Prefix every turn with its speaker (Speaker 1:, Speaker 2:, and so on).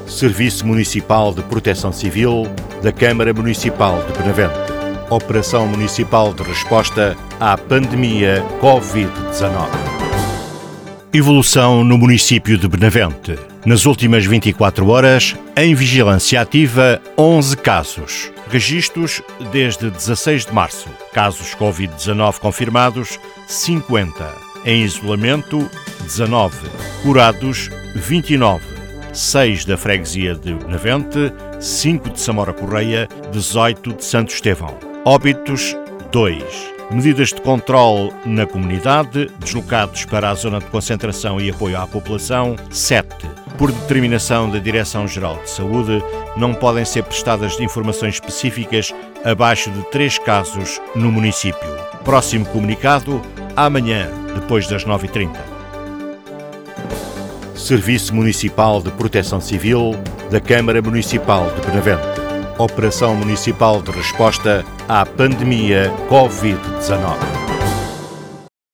Speaker 1: Serviço Municipal de Proteção Civil da Câmara Municipal de Benavente. Operação Municipal de Resposta à Pandemia Covid-19. Evolução no município de Benavente. Nas últimas 24 horas, em vigilância ativa, 11 casos. Registros desde 16 de março. Casos Covid-19 confirmados, 50. Em isolamento, 19. Curados, 29. 6 da freguesia de Benavente, 5 de Samora Correia, 18 de Santo Estevão. Óbitos, 2. Medidas de controle na comunidade, deslocados para a zona de concentração e apoio à população, 7. Por determinação da Direção-Geral de Saúde, não podem ser prestadas informações específicas abaixo de 3 casos no município. Próximo comunicado, amanhã, depois das 9h30. Serviço Municipal de Proteção Civil da Câmara Municipal de Benavente. Operação Municipal de Resposta à Pandemia Covid-19.